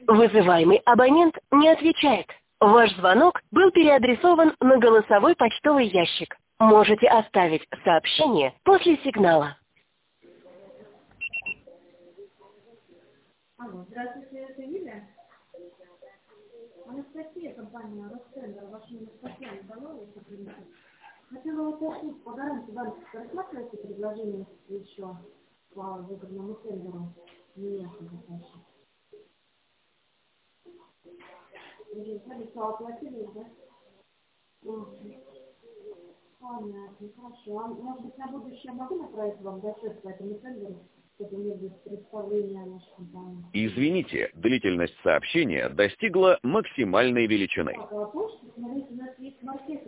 Вызываемый абонент не отвечает. Ваш звонок был переадресован на голосовой почтовый ящик. Можете оставить сообщение после сигнала. Алло, здравствуйте, это Юлия. Анастасия, компания Ростендер, ваше имя Татьяна Балова, хотела уточнить, по гарантии банковской рассматриваете предложение еще по выгодному тендеру? Не ясно, конечно. Вы все оплатили, да? Понятно, хорошо. А может быть, на будущее могу направить вам зачет по этому тендеру, чтобы у меня будет представление о нашей компании? Извините, длительность сообщения достигла максимальной величины. Так, а помните, смотрите, у нас есть маркетинг.